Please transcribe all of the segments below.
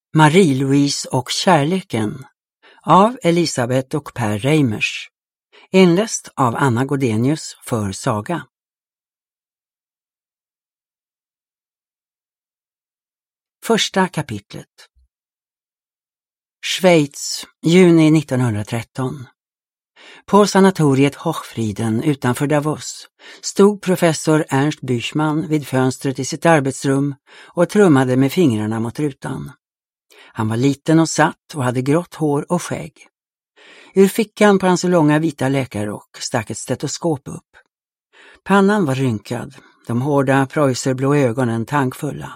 Marie-Louise och kärleken av Elisabeth och Per Reimers. Inläst av Anna Godenius för Saga. Första kapitlet. Schweiz, juni 1913. På sanatoriet Hochfrieden utanför Davos stod professor Ernst Büchmann vid fönstret i sitt arbetsrum och trummade med fingrarna mot rutan. Han var liten och satt och hade grått hår och skägg. Ur fickan på hans långa vita läkarrock stack ett stetoskop upp. Pannan var rynkad, de hårda preuserblå ögonen tankfulla.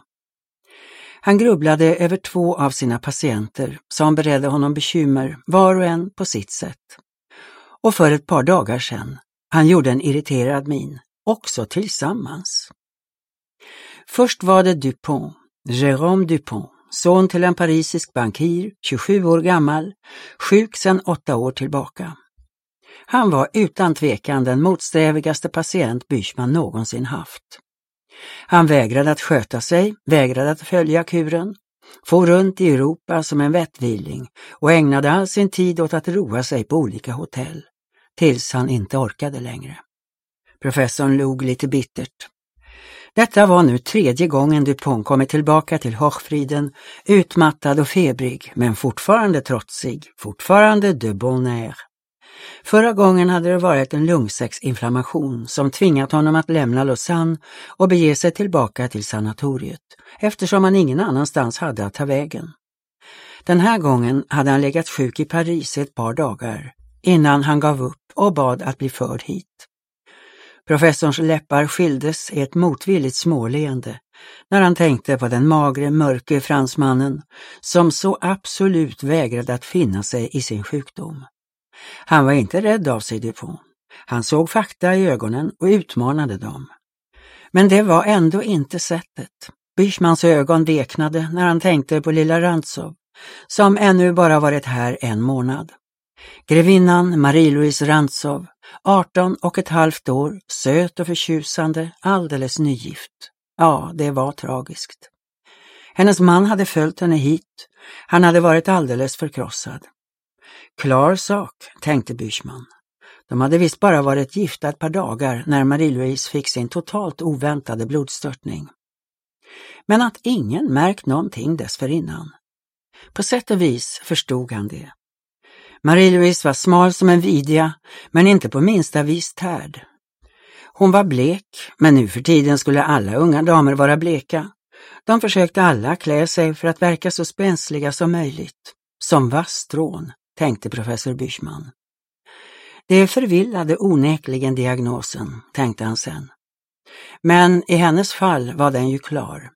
Han grubblade över 2 av sina patienter som beredde honom bekymmer, var och en på sitt sätt. Och för ett par dagar sedan, han gjorde en irriterad min, också tillsammans. Först var det Dupont, Jérôme Dupont, son till en parisisk bankir, 27 år gammal, sjuk sedan 8 år tillbaka. Han var utan tvekan den motsträvigaste patient Büchmann någonsin haft. Han vägrade att sköta sig, vägrade att följa kuren, for runt i Europa som en vettvilling och ägnade all sin tid åt att roa sig på olika hotell, tills han inte orkade längre. Professorn log lite bittert. Detta var nu 3:e gången Dupont kommit tillbaka till Hochfrieden, utmattad och febrig, men fortfarande trotsig, fortfarande de bon air. Förra gången hade det varit en lungsäcksinflammation som tvingat honom att lämna Lausanne och bege sig tillbaka till sanatoriet, eftersom han ingen annanstans hade att ta vägen. Den här gången hade han legat sjuk i Paris ett par dagar, innan han gav upp och bad att bli förd hit. Professorns läppar skildes i ett motvilligt småleende när han tänkte på den magre, mörke fransmannen som så absolut vägrade att finna sig i sin sjukdom. Han var inte rädd av sig Dupont. Han såg fakta i ögonen och utmanade dem. Men det var ändå inte sättet. Büchmanns ögon veknade när han tänkte på lilla Rantzov, som ännu bara varit här 1 månad. Grevinnan Marie-Louise Rantzov, 18,5 år, söt och förtjusande, alldeles nygift. Ja, det var tragiskt. Hennes man hade följt henne hit. Han hade varit alldeles förkrossad. Klar sak, tänkte Büchmann. De hade visst bara varit gifta ett par dagar när Marie-Louise fick sin totalt oväntade blodstörtning. Men att ingen märkt någonting dessförinnan. På sätt och vis förstod han det. Marie-Louise var smal som en vidja, men inte på minsta vis tärd. Hon var blek, men nu för tiden skulle alla unga damer vara bleka. De försökte alla klä sig för att verka så spänsliga som möjligt. Som vasstrån, tänkte professor Büchmann. Det förvillade onekligen diagnosen, tänkte han sen. Men i hennes fall var den ju klar.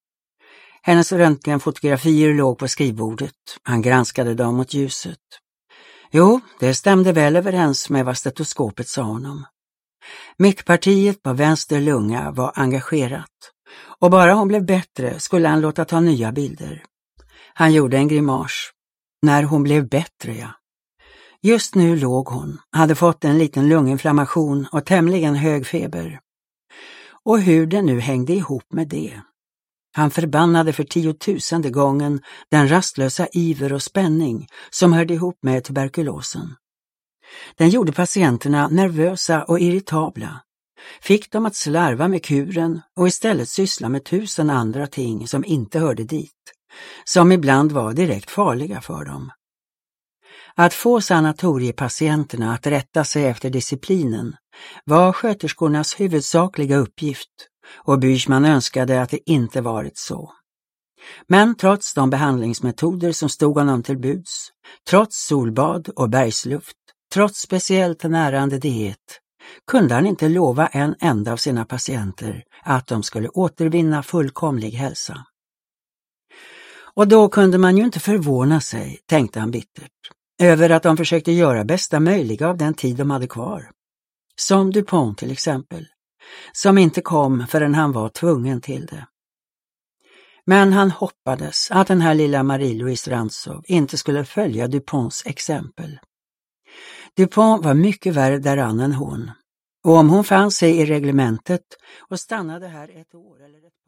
Hennes röntgenfotografier låg på skrivbordet. Han granskade dem mot ljuset. Jo, det stämde väl överens med vad stetoskopet sa honom. Mittpartiet på vänster lunga var engagerat, och bara hon blev bättre skulle han låta ta nya bilder. Han gjorde en grimas. När hon blev bättre, ja. Just nu låg hon, hade fått en liten lunginflammation och tämligen hög feber. Och hur det nu hängde ihop med det. Han förbannade för 10,000:e gången den rastlösa iver och spänning som hörde ihop med tuberkulosen. Den gjorde patienterna nervösa och irritabla, fick dem att slarva med kuren och istället syssla med 1000 andra ting som inte hörde dit, som ibland var direkt farliga för dem. Att få sanatoriepatienterna att rätta sig efter disciplinen var sköterskornas huvudsakliga uppgift, och Büchmann önskade att det inte varit så. Men trots de behandlingsmetoder som stod honom till buds, trots solbad och bergsluft, trots speciellt närande diet, kunde han inte lova en enda av sina patienter att de skulle återvinna fullkomlig hälsa. Och då kunde man ju inte förvåna sig, tänkte han bittert, över att de försökte göra bästa möjliga av den tid de hade kvar. Som Dupont till exempel, som inte kom förrän han var tvungen till det. Men han hoppades att den här lilla Marie-Louise Rantzov inte skulle följa Duponts exempel. Dupont var mycket värre däran än hon, och om hon fann sig i reglementet och stannade här 1 år eller ett